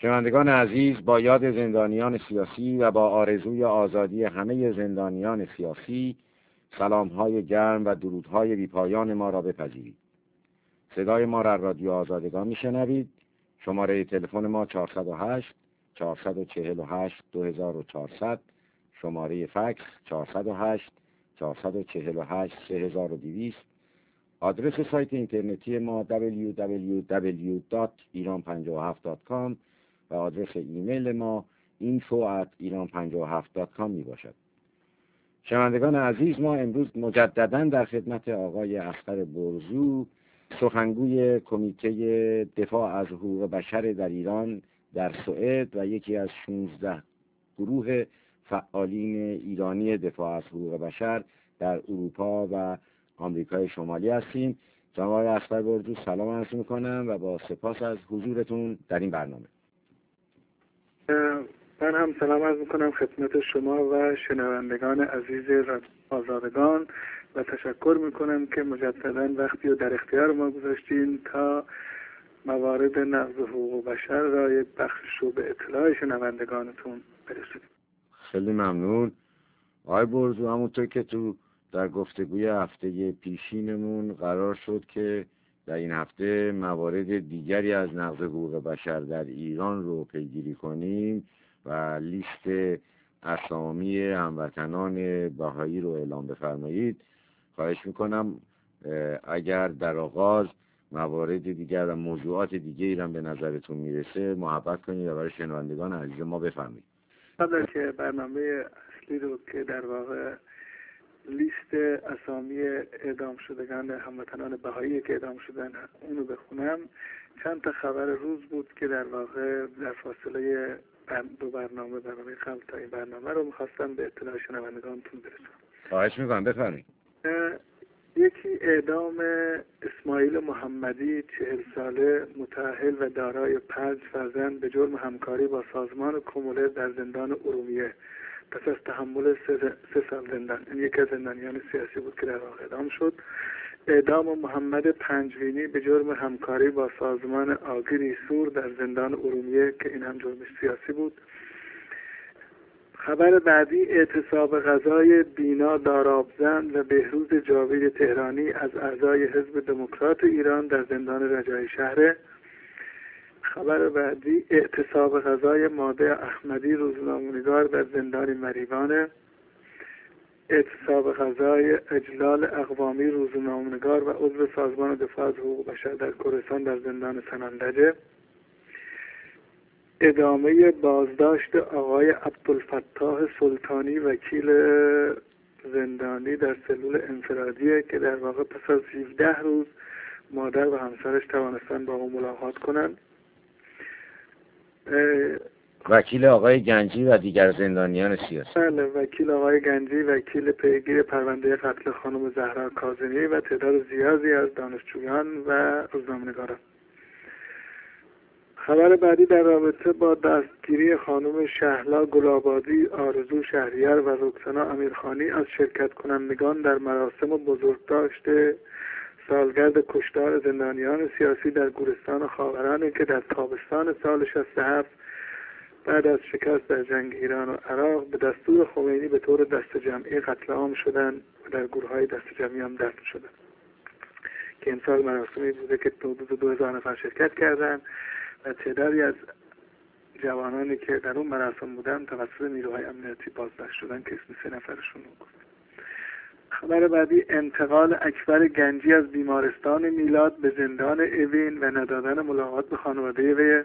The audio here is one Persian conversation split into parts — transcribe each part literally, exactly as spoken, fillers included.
شنوندگان عزیز، با یاد زندانیان سیاسی و با آرزوی آزادی همه زندانیان سیاسی، سلام‌های گرم و درودهای بی‌پایان ما را بپذیرید. صدای ما را رادیو آزادگان میشنوید. شماره تلفن ما چهارصد و هشت چهارصد و چهل و هشت دو هزار و چهارصد، شماره فکس چهارصد و هشت چهارصد و چهل و هشت سه هزار و دویست، آدرس سایت اینترنتی ما دبلیو دبلیو دبلیو دات ایران پنجاه و هفت دات کام و آدرس ایمیل ما اینفو ات ایران پنجاه و هفت دات کام می باشد. شنوندگان عزیز، ما امروز مجددا در خدمت آقای اختر برزو، سخنگوی کمیته دفاع از حقوق بشر در ایران در سوئد و یکی از شانزده گروه فعالین ایرانی دفاع از حقوق بشر در اروپا و آمریکای شمالی هستیم. جناب آقای اختر برزو، سلام عرض می‌کنم و با سپاس از حضورتون در این برنامه. من هم سلام عرض میکنم خدمت شما و شنوندگان عزیز رادیو آزادگان و تشکر میکنم که مجددا وقتی رو در اختیار ما گذاشتین تا موارد نقض حقوق بشر را یک بخش رو به اطلاع شنوندگانتون برسونیم. خیلی ممنون. آقای برزو، همونطور که تو در گفتگوی هفته پیشینمون قرار شد که در این هفته موارد دیگری از نقض حقوق بشر در ایران رو پیگیری کنیم و لیست اسامی هموطنان بهایی رو اعلام بفرمایید، خواهش میکنم اگر در آغاز موارد دیگر و موضوعات دیگری هم به نظرتون میرسه محبت کنید و برای شنوندگان عزیز ما بفرمایید. قبل که برنامه اصلی رو که در واقع لیست اسامی اعدام شدگان هموطنان بهایی که اعدام شدن اونو بخونم، چند تا خبر روز بود که در واقع در فاصله دو برنامه برنامه قبل تا این برنامه رو میخواستم به اطلاع شنوندگانتون برسونم. خواهش میکنم بفرمایید. یکی اعدام اسماعیل محمدی، چهل ساله، متأهل و دارای پنج فرزند، به جرم همکاری با سازمان کموله در زندان ارومیه پس از تحمل سه, سه سال زندان. این یکی از زندانیان سیاسی بود که در واقع اعدام شد. اعدام محمد پنجوینی به جرم همکاری با سازمان آگری سور در زندان ارومیه که این هم جرم سیاسی بود. خبر بعدی اعتصاب غذای بینا دارابزند و بهروز جاوید تهرانی از اعضای حزب دموکرات ایران در زندان رجایی شهر. خبر بعدی اعتصاب غذای ماده احمدی روزنامه‌نگار در زندان مریوان. اعتصاب غذای اجلال اقوامی روزنامه‌نگار و عضو سازمان دفاع از حقوق بشر در کردستان در زندان سنندجه. ادامه بازداشت آقای عبدالفتاح سلطانی وکیل زندانی در سلول انفرادیه که در واقع پس از هفده روز مادر و همسرش توانستن با او ملاقات کنند. وکیل آقای گنجی و دیگر زندانیان سیاسی. بله، وکیل آقای گنجی وکیل پیگیر پرونده قتل خانم زهرا کاظمی و تعداد زیادی از دانشجویان و روزنامه‌نگاران. خبر بعدی در رابطه با دستگیری خانم شهلا گلابادی، آرزو شهریار و رکسانا امیرخانی از شرکت کنندگان در مراسم بزرگداشت سالگرد کشتار زندانیان سیاسی در گورستان خاورانه که در تابستان سال شصت و هفت بعد از شکست در جنگ ایران و عراق به دستور خمینی به طور دست جمعی قتل عام شدند و در گروه‌های دست جمعی هم دفن شدند که این سال مراسمی بوده که حدود دو هزار نفر شرکت کردند و تعدادی از جوانانی که در اون مراسم بودن توسط نیروهای امنیتی بازداشت شدن که اسم سه نفرشون رو گفت. خبر بعدی انتقال اکبر گنجی از بیمارستان میلاد به زندان اوین و ندادن ملاقات به خانواده وی.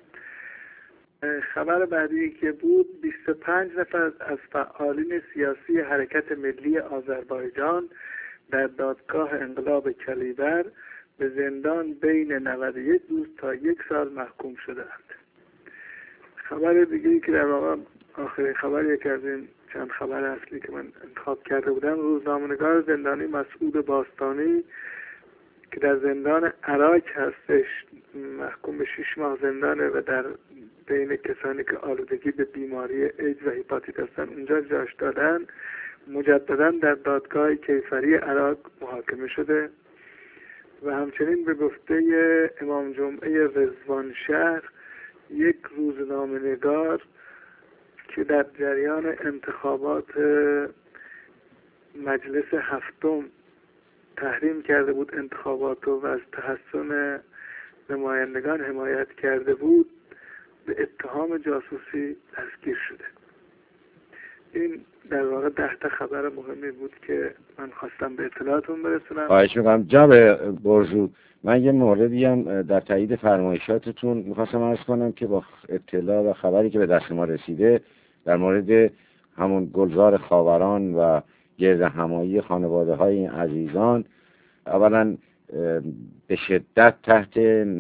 خبر بعدی که بود بیست و پنج نفر از فعالین سیاسی حرکت ملی آذربایجان در دادگاه انقلاب کلیبر به زندان بین نود و یک روز تا یک سال محکوم شدند. خبر دیگری که در واقع آخرین خبر یکی از این چند خبر اصلی که من انتخاب کرده بودم، روزنامه‌نگار زندانی مسعود باستانی که در زندان عراق هستش محکوم به شش ماه زندانه و در بین کسانی که آلودگی به بیماری ایدز و هپاتیت هستن اونجا جاش دادن، مجددا در دادگاه کیفری عراق محاکمه شده و همچنین به گفته امام جمعه رضوان شهر یک روزنامه‌نگار که در جریان انتخابات مجلس هفتم تحریم کرده بود انتخابات و از تحسن نمایندگان حمایت کرده بود، به اتهام جاسوسی دستگیر شده. این در واقع ده تا خبر مهمی بود که من خواستم به اطلاعاتون برسونم. خواهش میکنم. جناب برزو، من یه موردی هم در تایید فرمایشاتتون میخواستم عرض کنم که با اطلاع و خبری که به دست ما رسیده در مورد همون گلزار خاوران و گرد همایی خانواده های این عزیزان، اولا به شدت تحت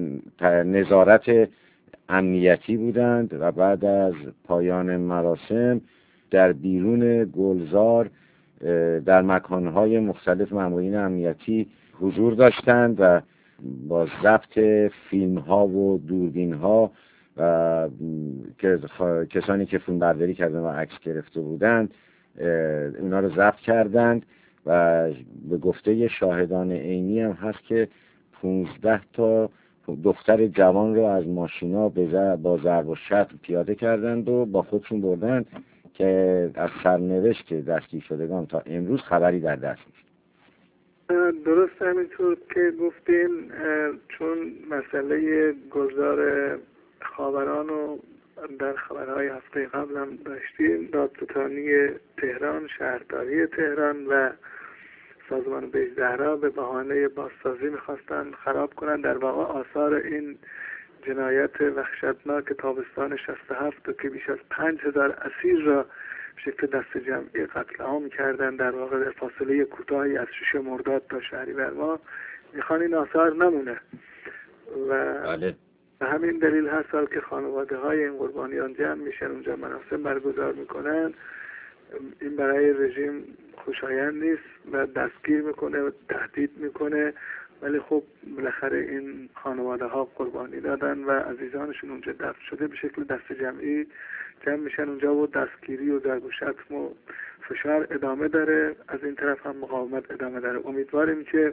نظارت امنیتی بودند و بعد از پایان مراسم در بیرون گلزار در مکانهای مختلف مامورین امنیتی حضور داشتند و با ضبط فیلم ها و دوربین ها و کسانی که فیلم برداری کردن و عکس گرفته بودند اونا رو ضبط کردند و به گفته شاهدان عینی هم هست که پونزده تا دختر جوان رو از ماشینا با ضرب و شتم پیاده کردند و با خودشون بردند که از سرنوشت دستگیر شدگان تا امروز خبری در دست نیست. درست همینطور که گفتین، چون مسئله گلزار خاوران رو در خبرهای هفته قبل هم داشتیم، دادستانی تهران، شهرداری تهران و سازمان بیزهرا به بهانه بازسازی میخواستن خراب کنن در واقع آثار این جنایت وحشتناک تابستان شصت و هفت که بیش از پنج هزار اسیر را به شکل دست جمعی قتل عام کردن در واقع در فاصله کوتاهی از شش مرداد تا شهریور ماه، میخوان این آثار نمونه و بله. به همین دلیل هر سال که خانواده های این قربانیان جمع میشن اونجا مراسم برگزار میکنن، این برای رژیم خوشایند نیست و دستگیر میکنه و تهدید میکنه، ولی خب بالاخره این خانواده ها قربانی دادن و عزیزانشون اونجا دفن شده به شکل دست جمعی جمع میشن اونجا و دستگیری و ضرب و شتم و فشار ادامه داره، از این طرف هم مقاومت ادامه داره. امیدواریم که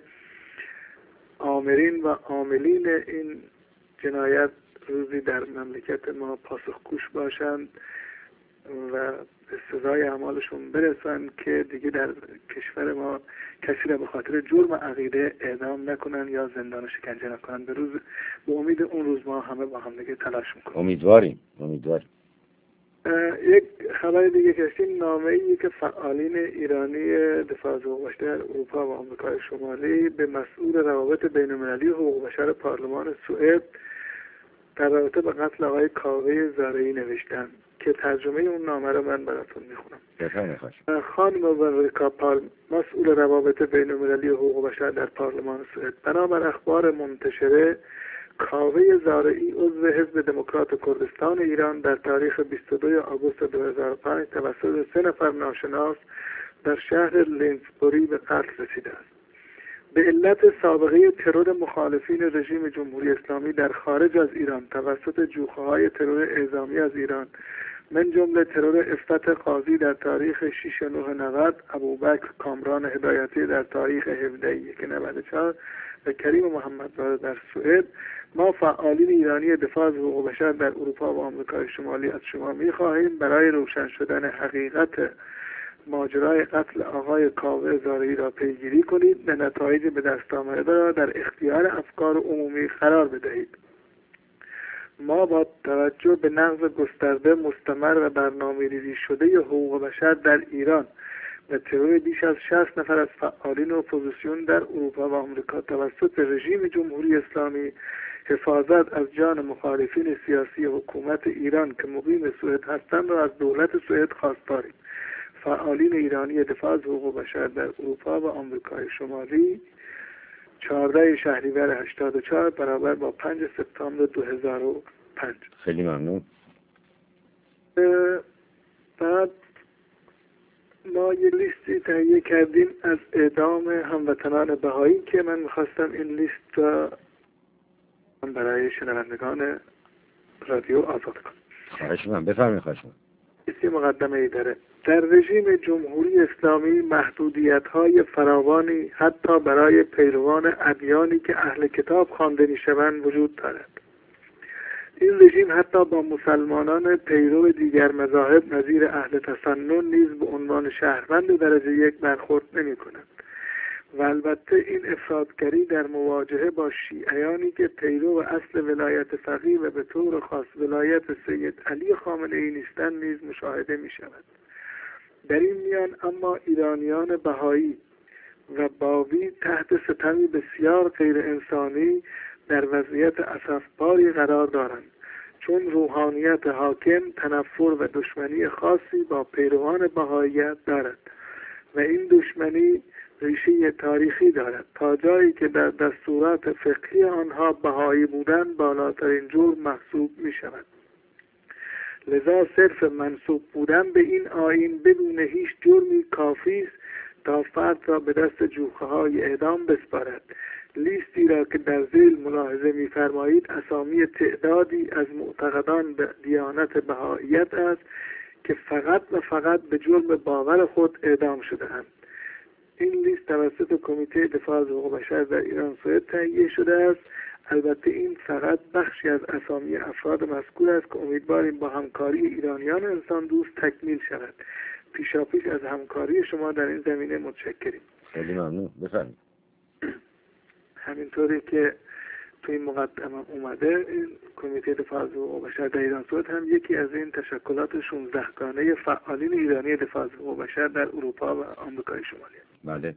آمرین و عاملین این جنایت روزی در مملکت ما پاسخگوش باشند و به سزای اعمالشون برسن که دیگه در کشور ما کسی را به خاطر جرم عقیده اعدام نکنن یا زندان و شکنجه نکنن. به روز به امید اون روز ما همه با هم دیگه تلاش میکنیم. امیدواریم امیدواریم. یک خبر دیگه که هستیم، نامه‌ای که فعالین ایرانی دفاع از حقوق بشر در اروپا و آمریکای شمالی به مسئول روابط بین‌المللی حقوق بشر پارلمان سوئد در رابطه با قتل آقای کاوه زارعی نوشتن که ترجمه اون نامه رو من براتون میخونم. خانم ورریکا پال، مسئول روابط بین‌المللی حقوق بشر در پارلمان سوئد، بنابر اخبار منتشره، کاوه زارعی عضو حزب دموکرات کردستان ایران در تاریخ بیست و دوم آگوست دو هزار و پنج توسط سه نفر ناشناس در شهر لینزبوری به قتل رسیده است. به علت سابقه ترور مخالفین رژیم جمهوری اسلامی در خارج از ایران توسط جوخه‌های ترور اعزامی از ایران، من جمله ترور عفت قاضی در تاریخ شش نه نود، ابوبکر کامران هدایتی در تاریخ هفده یک نود و چهار و کریم محمدزاده در سوئد، ما فعالین ایرانی دفاع از حقوق بشر در اروپا و آمریکای شمالی از شما می‌خواهیم برای روشن شدن حقیقت ماجرای قتل آقای کاوه زارعی را پیگیری کنید و نتایج به دست آمده را در اختیار افکار عمومی قرار بدهید. ما با توجه به نقض گسترده، مستمر و برنامه‌ریزی شده حقوق بشر در ایران و ترور بیش از شصت نفر از فعالین اپوزیسیون در اروپا و آمریکا توسط رژیم جمهوری اسلامی، حفاظت از جان مخالفین سیاسی حکومت ایران که مقیم سوئد هستند را از دولت سوئد خواستاریم. فعالین ایرانی دفاع از حقوق بشر در اروپا و آمریکای شمالی، چهاردهم شهریور هشتاد و چهار برابر با پنجم سپتامبر دو هزار و پنج. خیلی ممنون. بعد ما یه لیستی تهیه کردیم از اعدام هموطنان بهایی که من میخواستم این لیست را برای شنوندگان رادیو آزاد کنم. خواهش من بفرمایید. خواهش من. لیستی مقدمه ای داره. در رژیم جمهوری اسلامی محدودیت‌های فراوانی حتی برای پیروان ادیانی که اهل کتاب خوانده می‌شوند وجود دارد. این رژیم حتی با مسلمانان پیرو دیگر مذاهب نظیر اهل تسنن نیز به عنوان شهروند درجه یک برخورد نمی کند. و البته این افراطگری در مواجهه با شیعیانی که پیرو اصل ولایت فقیه و به طور خاص ولایت سید علی خامنه ای نیستند نیز مشاهده می شود. در این میان اما ایرانیان بهایی و باوی تحت ستمی بسیار غیر انسانی در وضعیت اسفباری قرار دارند، چون روحانیت حاکم تنفر و دشمنی خاصی با پیروان بهاییت دارد و این دشمنی ریشه تاریخی دارد، تا جایی که در دستورات فقهی آنها بهایی بودن بالاترین جرم محسوب می شود. لذا صرف منسوب بودن به این آیین بدون هیچ جرمی کافی است تا فرد را به دست جوخه های اعدام بسپارد. لیستی را که در ذیل ملاحظه می‌فرمایید اسامی تعدادی از معتقدان به دیانت بهاییت است که فقط و فقط به جرم باور خود اعدام شده‌اند. این لیست توسط کمیته دفاع از حقوق بشر در ایران سوئد تهیه شده است. البته این فقط بخشی از اسامی افراد مذکور است که امیدواریم با همکاری ایرانیان انسان دوست تکمیل شود. پیشاپیش از همکاری شما در این زمینه متشکریم. خیلی ممنون. بفرمایید. همینطوری که توی این مقدمه اومده، این کمیته دفاع از حقوق بشر در ایران سوئد هم یکی از این تشکلات شانزده گانه فعالین ایرانی دفاع از حقوق بشر در اروپا و آمریکای شمالی است. بله.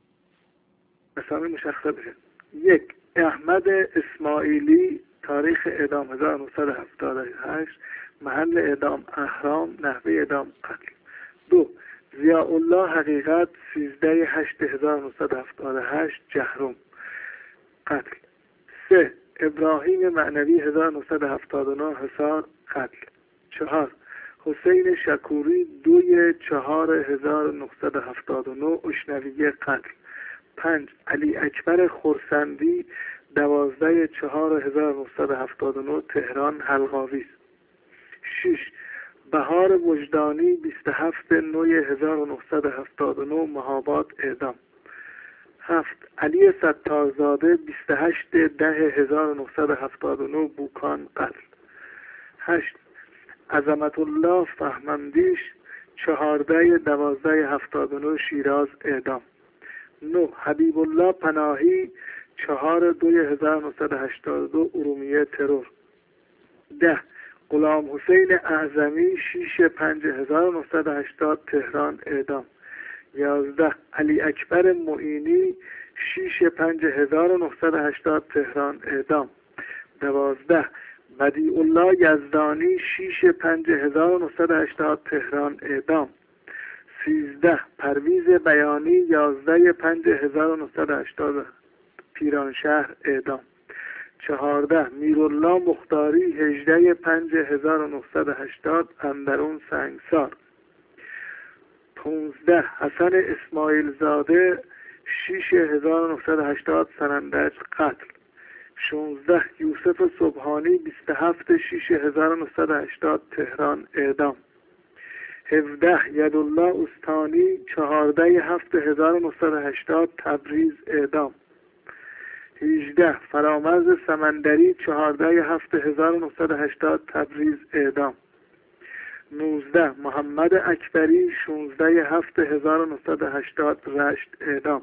اسامی مشخصه بشه. یک، احمد اسماعیلی، تاریخ اعدام هزار و نهصد و هفتاد و هشت، محل اعدام اهرام، نحوه اعدام قتل. دو، ضیاء الله حقیقت، سیزده هشت هزار و نهصد و هفتاد و هشت، جهرم، قتل. سه، ابراهیم معنوی، هزار و نهصد و هفتاد و نه، حصار، قتل. چهار، حسین شکوری، دوی چهار هزار و نهصد و هفتاد و نه، اشنویه، قتل. پنج، علی اکبر خرسندی، دوازده چهار هزار و نهصد و هفتاد و نه، تهران، حلقاویز. شش، بهار وجدانی، بیست و هفت نوی هزار و نهصد و هفتاد و نه، مهاباد، اعدام. هفت، علی ستارزاده، بیست و هشت ده هزار و نهصد و هفتاد و نه، بوکان، قتل. هشت، عظمت الله فهمندیش، چهارده دوازده هفتاد و نه، شیراز، اعدام. نه، حبیب الله پناهی، چهار دوی هزار و نهصد و هشتاد و دو، ارومیه، ترور. ده، غلام حسین اعظمی، شش پنج هزار و نهصد و هشتاد، تهران، اعدام. یازده، علی اکبر معینی، شش پنج هزار و نهصد و هشتاد، تهران، اعدام. دوازده، بدیع الله یزدانی، شش پنج هزار و نهصد و هشتاد، تهران، اعدام. سیزده، پرویز بیانی، یازده پنج هزار و نهصد و هشتاد، پیرانشهر، اعدام. چهارده، میرالله مختاری، هجده پنج هزار و نهصد و هشتاد، اندرون، سنگسار. پونزده، حسن اسماعیل زاده، شش هزار و نهصد و هشتاد، سنندج، قتل. شانزده، یوسف صبحانی، بیست و هفت شش هزار و نهصد و هشتاد، تهران، اعدام. هفده، یدالله استانی، چهارده هفت هزار و نهصد و هشتاد، تبریز، اعدام. هجده، فرامرز سمندری، چهارده هفت هزار و نهصد و هشتاد، تبریز، اعدام. نوزده، محمد اکبری، شانزده هفت هزار و نهصد و هشتاد، رشت، اعدام.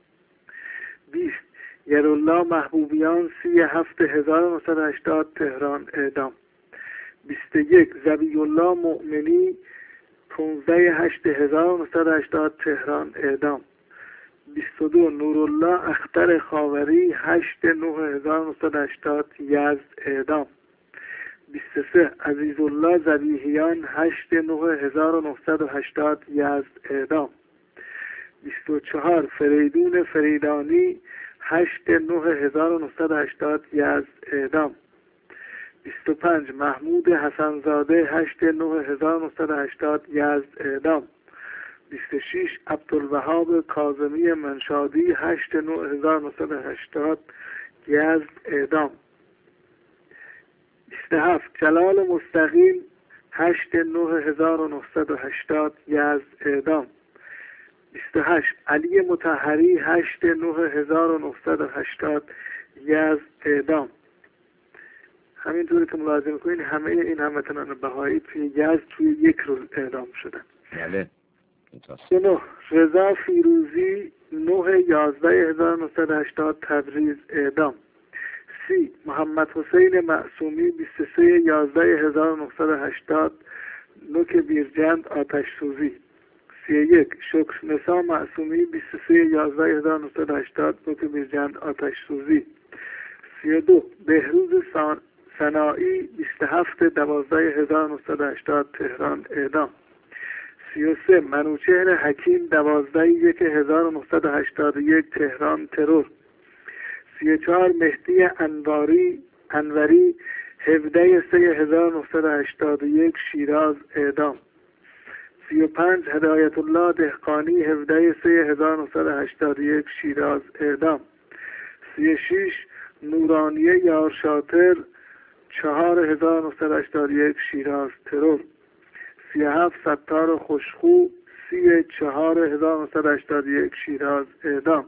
بیست، یدالله محبوبیان، سی هفت هزار و نهصد و هشتاد، تهران، اعدام. بیست و یک، ذبیح الله مؤمنی، پانزده هشت هزار و نهصد و هشتاد، تهران، اعدام. بیست و دو، نورالله اختر خاوری، هشت نه هزار و نهصد و هشتاد، یزد، اعدام. بیست و سه، عزیزالله ذبیحیان، هشت نه هزار و نهصد و هشتاد، یزد، اعدام. بیست و چهار، فریدون فریدانی، هشت نه هزار و نهصد و هشتاد، یزد، اعدام. بیست و پنج، محمود حسنزاده، هشت نه هزار و نهصد و هشتاد، یزد، اعدام. بیست و شش، عبدالوهاب کاظمی منشادی، هشت نه هزار و نهصد و هشتاد، یزد، اعدام. بیست و هفت، جلال مستقیم، هشت نه هزار و نهصد و هشتاد، یزد، اعدام. بیست و هشت، علی مطهری، هشت نه هزار و نهصد و هشتاد، یزد، اعدام. همینطوری که ملاحظه میکنین همه این هموطنان بهایی توی یزد توی یک روز اعدام شدن. بله. نه رضا فیروزی نه یازده هزار و نهصد و هشتاد تبریز اعدام. سی محمد حسین معصومی بیست و سه یازده هزار و نهصد و هشتاد نوک بیرجند آتش سوزی. سی یک شکرنسا معصومی بیست و سه یازده هزار و نهصد و هشتاد نوک بیرجند آتش سوزی. سی دو بهروز سنایی بیست و هفت دوازده هزار و نهصد و هشتاد تهران اعدام. سی و سه منوچهر حکیم دوازده یک هزار و نهصد و هشتاد و یک تهران ترور. سی و چهار مهدی انواری انوری هفده سه هزار و نهصد و هشتاد و یک شیراز اعدام. سی و پنج هدایت الله دهقانی هفده سه هزار و نهصد و هشتاد و یک شیراز اعدام. سی و شش نورانیه یارشاتر چهار هزار و نهصد و هشتاد و یک شیراز ترور. سی و هفت ستار خوشخو سی چهار هزار و نهصد و هشتاد و یک شیراز اعدام.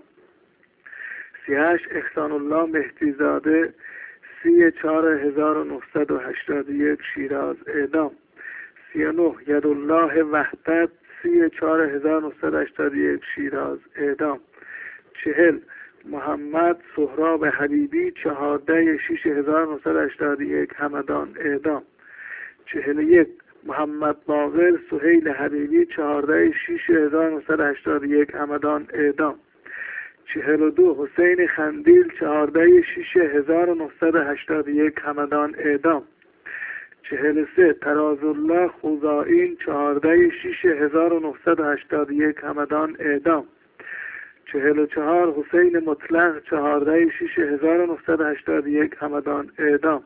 سی و هشت احسان الله مهدی زاده سی چهار هزار و نهصد و هشتاد و یک شیراز اعدام. سی و نه یدالله وحدت سی چهار هزار و نهصد و هشتاد و یک شیراز اعدام. چهل محمد سهراب حبیبی چهارده شش هزار و نهصد و هشتاد و یک همدان اعدام. چهل و یک محمد باقر سهیل حبیبی چهارده شش هزار و نهصد و هشتاد و یک همدان اعدام. چهل و دو حسین خندیل چهارده شش هزار و نهصد و هشتاد و یک همدان اعدام. چهل و سه ترازالله خوزائین چهارده شش هزار و نهصد و هشتاد و یک همدان اعدام. چهل و چهار حسین مطلق چهارده شش هزار و نهصد و هشتاد و یک همدان اعدام.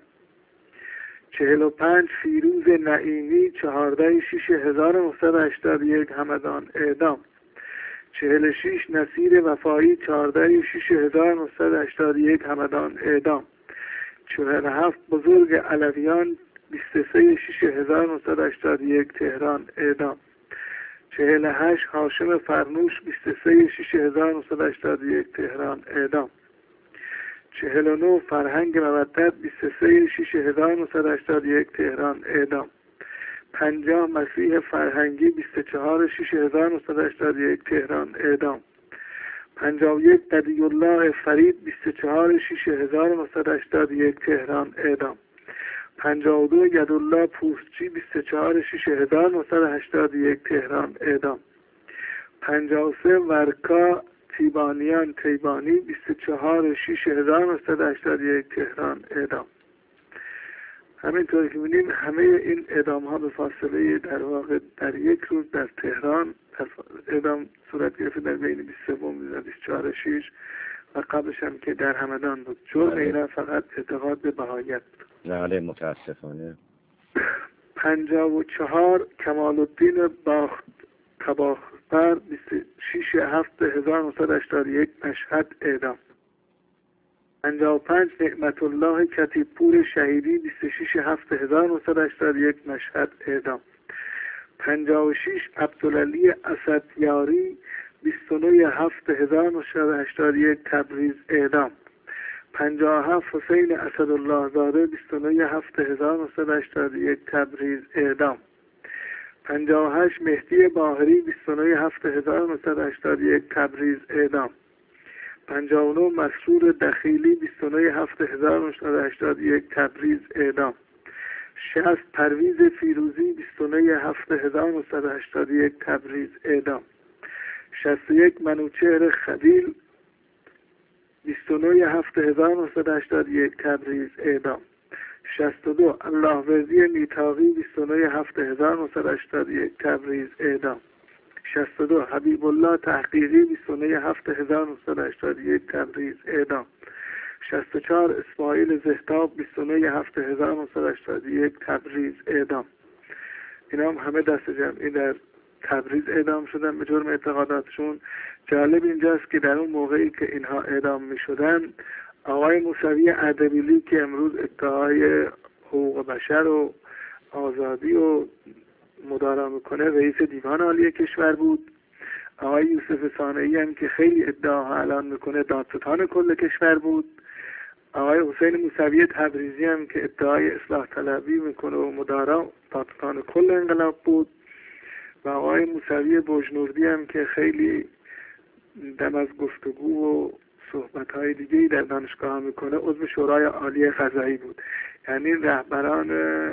چهل و پنج فیروز نعیمی چهارده شش هزار و نهصد و هشتاد و یک همدان اعدام. چهل و شش نصیر وفایی چهارده شش هزار و نهصد و هشتاد و یک همدان اعدام. چهل و هفت بزرگ علویان بیست و سه شش هزار و نهصد و هشتاد و یک تهران اعدام. چهل و هشت هاشم فرنوش بیست و سه شش هزار و نهصد و هشتاد و یک تهران اعدام. چهل و نه فرهنگ مودت بیست و سه شش هزار و نهصد و هشتاد و یک تهران اعدام. پنجاه مسیح فرهنگی بیست و چهار شش هزار و نهصد و هشتاد و یک تهران اعدام. پنجاه و یک بدیع الله فرید بیست و چهار شش هزار و نهصد و هشتاد و یک تهران اعدام. پنجاه و دو یدالله پوستچی بیست و چهار شش هزار و نهصد و هشتاد و یک تهران اعدام. پنجاه و سه ورکا تیبانیان تیبانی بیست و چهار شش هزار و نهصد و هشتاد و یک تهران اعدام. همینطور که می‌بینیم همه این اعدام ها به فاصله در واقع در یک روز در تهران اعدام صورت گرفته در بین بیست و سه و بیست و چهار شش و قبلش هم که در همدان بود. جرم اینا فقط اعتقاد به بهایت بود. بله متاسفانه. پنجاه و چهار کمال الدین باخت تباختر بیست و شش هفت هزار و نهصد و هشتاد و یک مشهد اعدام. پنجاه و پنج نعمت الله کتیبپور شهیدی بیست و شش هفت هزار و نهصد و هشتاد و یک مشهد اعدام. پنجاه و شش عبدالعلی اسدیاری بیست و نه هفت هزار و نهصد و هشتاد و یک تبریز اعدام. پنجاه و هفت حسین اسدالله زاده بیست و نه هفت هزار و نهصد و هشتاد و یک تبریز اعدام. پنجاه و هشت مهدی باهری بیست و نه هفت هزار و نهصد و هشتاد و یک تبریز اعدام. پنجاه و نه مسرور دخیلی بیست و نه هفت هزار و نهصد و هشتاد و یک تبریز اعدام. شصت پرویز فیروزی بیست و نه هفت هزار و نهصد و هشتاد و یک تبریز اعدام. شصت و یک منوچهر خلیل بیست و نه هفت هزار و نهصد و هشتاد و یک تبریز اعدام. شصت و دو اللهوردی میتاقی بیست و نه هفت هزار و نهصد و هشتاد و یک تبریز اعدام. شصت و دو حبیب الله تحقیقی بیست و نه هفت هزار و نهصد و هشتاد و یک تبریز اعدام. شصت و چهار اسماعیل زهتاب بیست و نه هفت هزار و نهصد و هشتاد و یک تبریز اعدام. اینا هم همه دست جمعی در تبریز اعدام شدن به جرم اعتقاداتشون. جالب اینجاست که در اون موقعی که اینها اعدام می شدن آقای موسوی اردبیلی که امروز ادعای حقوق بشر و آزادی و مدارا میکنه رئیس دیوان عالی کشور بود. آقای یوسف صانعی هم که خیلی ادعاها الان میکنه دادستان کل کشور بود. آقای حسین موسوی تبریزی هم که ادعای اصلاح طلبی میکنه و مدارا پادتان کل انقلاب بود، و آقای موسوی بوجنوردی هم که خیلی دم از گفتگو و صحبت‌های دیگه‌ای در دانشگاه میکنه، عضو شورای عالی قضایی بود. یعنی رهبران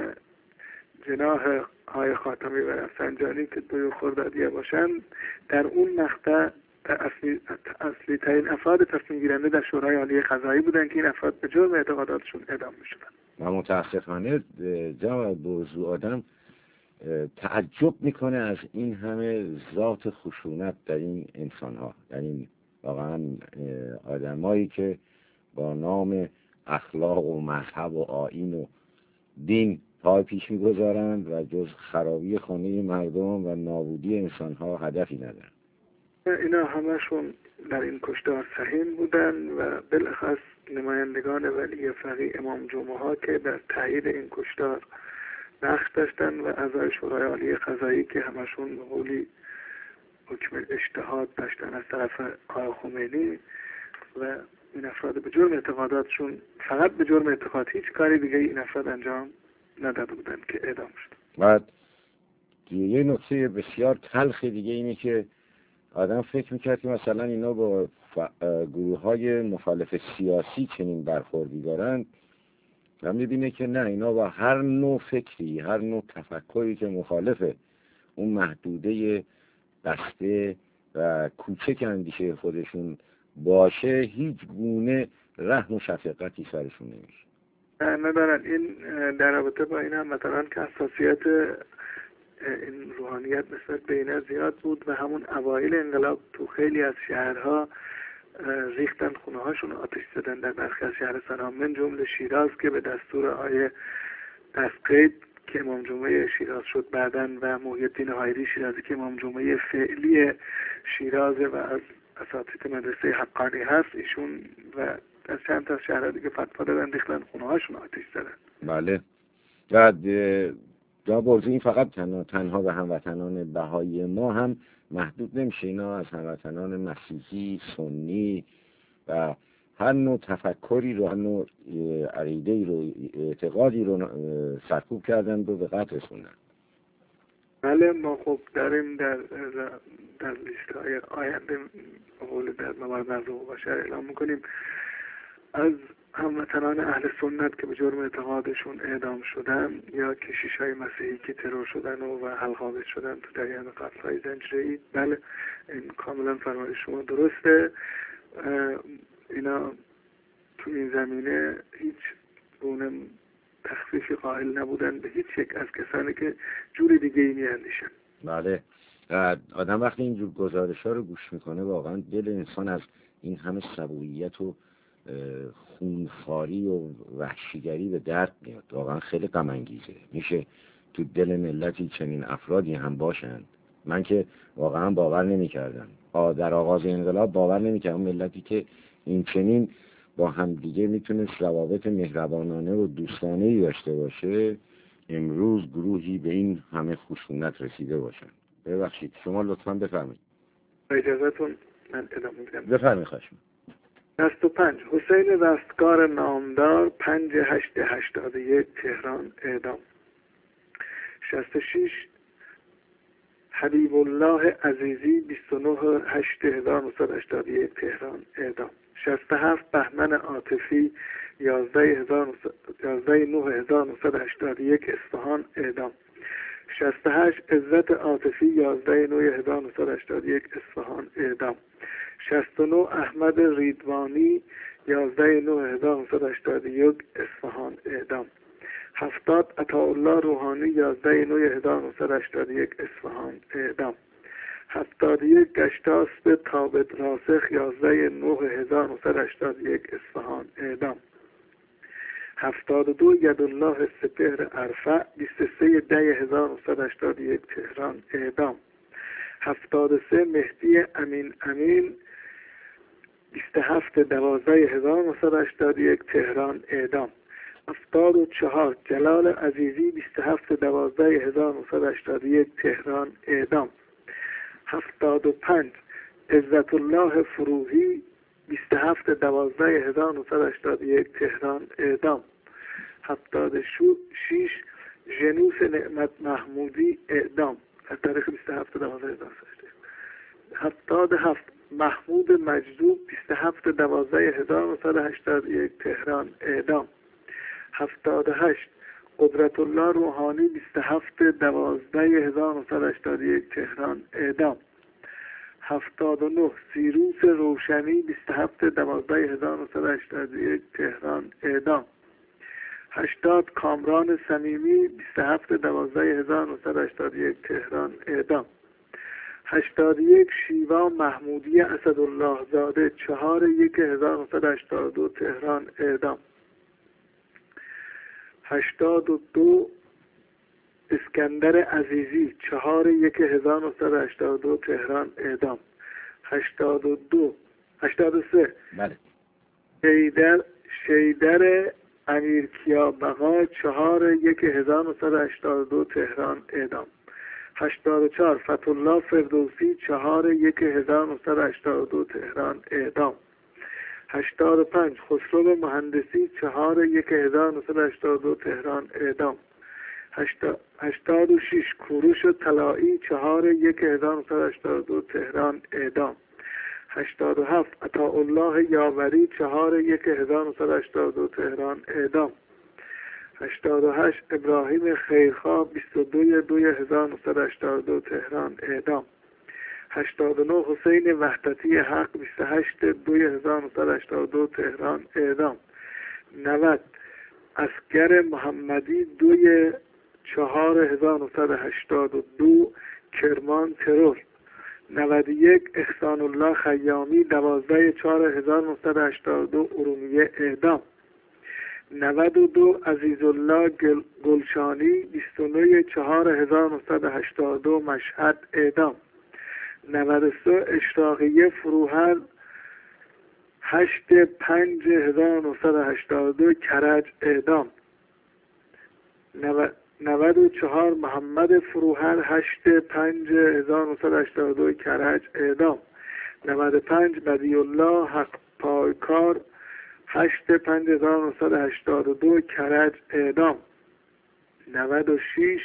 جناح آقای خاتمی و رفسنجانی که دوی خردادیه باشن، در اون مقطع اصلی, اصلی ترین افراد تصمیم گیرنده در شورای عالی قضایی بودن که این افراد به جرم اعتقاداتشون اعدام میشدن. و متاسفانه جناب بوزو آدم تعجب میکنه از این همه ذات خشونت در این انسان ها، در این واقعا آدمایی که با نام اخلاق و مذهب و آیین و دین پای پیش میگذارند و جز خرابی خانه مردم و نابودی انسان ها هدفی ندارن. اینا همشون در این کشتار سهیم بودن و بالاخص نمایندگان ولی فقیه امام جمعه ها که در تایید این کشتار نقش داشتن و اعضای شورای عالی قضایی که همشون به قولی حکم اجتهاد داشتن از طرف آقای خمینی، و این افراد به جرم اعتقاداتشون، فقط به جرم اعتقاد، هیچ کاری دیگه این افراد انجام نداده بودن که اعدام شد. و یه نکته بسیار تلخ دیگه اینه که آدم فکر میکرد که مثلا اینا با گروه های مخالف سیاسی چنین برخوردی دارن و میبینه که نه، اینا با هر نوع فکری، هر نوع تفکری که مخالف اون محدوده بسته و کوچک اندیشه خودشون باشه، هیچ گونه رحم و شفقتی سرشون نمیشه. ندارن. این در رابطه با این هم مثلا که حساسیت این روحانیت نسبت به اینا زیاد بود و همون اوایل انقلاب تو خیلی از شهرها ریختن خونه هاشون آتش زدن، در برخی از شهرستان من جمله شیراز که به دستور آقای دستقید که امام جمعه شیراز شد بعدن و محی الدین حایری شیرازی که امام جمعه فعلی شیراز و از اساتید مدرسه حقانی هست، ایشون و از چند تا شهرها دیگه فتوا دادن ریختن خونه هاشون آتش زدن. بله. و جا برزی این فقط تنها, تنها به هموطنان بهایی ما هم محدود نمیشه، اینا از هموطنان مسیحی، سنی و هر نوع تفکری رو، هر نوع عقیده‌ای رو، اعتقادی رو سرکوب کردن و به قتل رسوندن. بله، ما خب داریم در در لیست های آینده قول در موارد مرزوق بشر اعلام میکنیم از هموطنان اهل سنت که به جرم اعتقادشون اعدام شدن یا کشیش های مسیحی که ترور شدن و, و حلق‌آویز شدن تو جریان قتل های زنجیره‌ای. بله، این کاملا فرمایش شما درسته. اینا تو این زمینه هیچ گونه تخفیفی قائل نبودن به هیچ یک از کسانی که جور دیگه ای میاندیشن. بله، آدم وقتی اینجور گزارش ها رو گوش میکنه واقعا دل انسان از این همه سبوییت و خونخواری و وحشیگری به درد میاد. واقعا خیلی غم انگیزه. میشه تو دل ملتی چنین افرادی هم باشند؟ من که واقعا باور نمی‌کردم. در آغاز انقلاب باور نمی‌کردم ملتی که این چنین با هم دیگه میتونست روابط مهربانانه و دوستانه‌ای داشته باشه، امروز گروهی به این همه خشونت رسیده باشن. ببخشید، شما لطفاً بفرمایید. اجازهتون من ادامه میدم. بفرمایید. خواهش می‌کنم. شصت و پنج حسین رستگار نامدار پنج هشت هشتاد و یک تهران اعدام. شصت و شش حبیب الله عزیزی بیست و نه هشت هزار و نهصد و هشتاد و یک تهران اعدام. شصت و هفت بهمن عاطفی یازده نه هزار و نهصد و هشتاد و یک اصفهان اعدام. شصت و هشت عزت عاطفی یازده نه هزار و نهصد و هشتاد و یک اصفهان اعدام. شصت و نه احمد ریدوانی یازده نه هزار و نهصد و هشتاد و یک اصفهان اعدام. هفتاد عطاالله روحانی یازده نه هزار و نهصد و هشتاد و یک اصفهان اعدام. هفتاد و یک گشتاسب تابت راسخ یازده نه هزار و نهصد و هشتاد و یک اصفهان اعدام. هفتاد و دو یدالله سپهر ارفع بیست و سه ده هزار و نهصد و هشتاد و یک تهران اعدام. هفتاد و سه مهدی امین امین بیست و هفت دوازده هزار و نهصد و هشتاد و یک تهران اعدام. هفتاد و چهار جلال عزیزی بیست و هفت دوازده هزار و نهصد و هشتاد و یک تهران اعدام. هفتاد و پنج عزت الله فروغی بیست و هفت دوازده هزار و نهصد و هشتاد و یک تهران اعدام. هفتاد و شش ژنوس نعمت محمودی اعدام از تاریخ بیست و هفت دوازده هزار و نهصد و هشتاد و یک. هفتاد و هفت محمود مجذوب بیست و هفت دوازده هزار و نهصد و هشتاد و یک تهران اعدام. هفتاد و هشت قدرت الله روحانی بیست و هفت دوازده هزار و نهصد و هشتاد و یک تهران اعدام. هفتاد و نه سیروس روشنی بیست و هفت دوازده هزار و نهصد و هشتاد و یک تهران اعدام. هشتاد کامران صمیمی بیست و هفت دوازده هزار و نهصد و هشتاد و یک تهران اعدام. هشتاد و یک شیوا محمودی اسدالله زاده چهار یک هزار و نهصد و هشتاد و دو تهران اعدام. هشتاد و دو اسکندر عزیزی چهار یک هزار و نهصد و هشتاد و دو تهران اعدام. هشتاد و دو هشتاد و سه بله. شیدر شیدر امیرکیابقا چهار یک هزار و نهصد و هشتاد و دو تهران اعدام. هشتاد و چهار فتحالله فردوسی چهار یک هزار و نهصد و هشتاد و دو تهران اعدام. هشتاد و پنج خسرو مهندسی چهار یک هزار و نهصد و هشتاد و دو تهران اعدام. هشتاد و شش کوروش طلایی چهار یک هزار و نهصد و هشتاد و دو تهران اعدام. هشتاد و هفت عطاالله یاوری چهار یک هزار و نهصد و هشتاد و دو تهران اعدام. هشتاد و هشت ابراهیم خیرخواه بیست و دو دو هزار و نهصد و هشتاد و دو تهران اعدام. هشتاد و نه حسین وحدتی حق بیست و هشت دو هزار و نهصد و هشتاد و دو تهران اعدام. نود اسگر محمدی دوی چهار هزار و نهصد و هشتاد و دو کرمان ترور. نود و یک احسان الله خیامی دوازده چهار هزار و نهصد و هشتاد و دو ارومیه اعدام. نود و دو عزیزالله گل... گلشانی بیست و نه چهار هزار و نهصد و هشتاد و دو مشهد اعدام. نود و سه اشراقیه فروهر هشت پنج هزار و نهصد و هشتاد و دو کرج اعدام. نود و چهار محمد فروهر هشت پنج هزار و نهصد و هشتاد و دو کرج اعدام. نود و پنج بدیع الله حق پایکار هشت پنج هزار و نهصد و هشتاد و دو کرج اعدام. نود و شش